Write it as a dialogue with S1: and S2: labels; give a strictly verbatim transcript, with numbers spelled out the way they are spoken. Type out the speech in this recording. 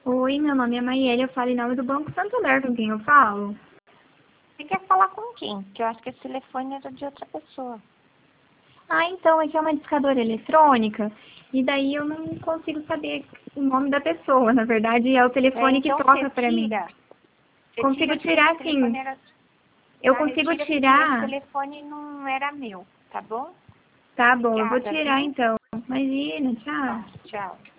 S1: Oi, meu nome é Maiele, eu falo em nome do Banco Santander, com quem eu falo?
S2: Você quer falar com quem? Porque eu acho que esse telefone era de outra pessoa.
S1: Ah, então, aqui é uma discadora eletrônica, e daí eu não consigo saber o nome da pessoa, na verdade é o
S2: É,
S1: telefone que
S2: então
S1: toca
S2: você
S1: pra mim.
S2: tira. Você
S1: Consigo
S2: tira porque esse
S1: tirar, sim.
S2: telefone era...
S1: Eu
S2: Ah,
S1: consigo
S2: retira porque esse
S1: tirar?
S2: telefone não era meu, tá bom?
S1: Tá bom, eu vou
S2: Obrigada,
S1: tirar
S2: viu?
S1: então. Imagina, tchau.
S2: Tá, tchau.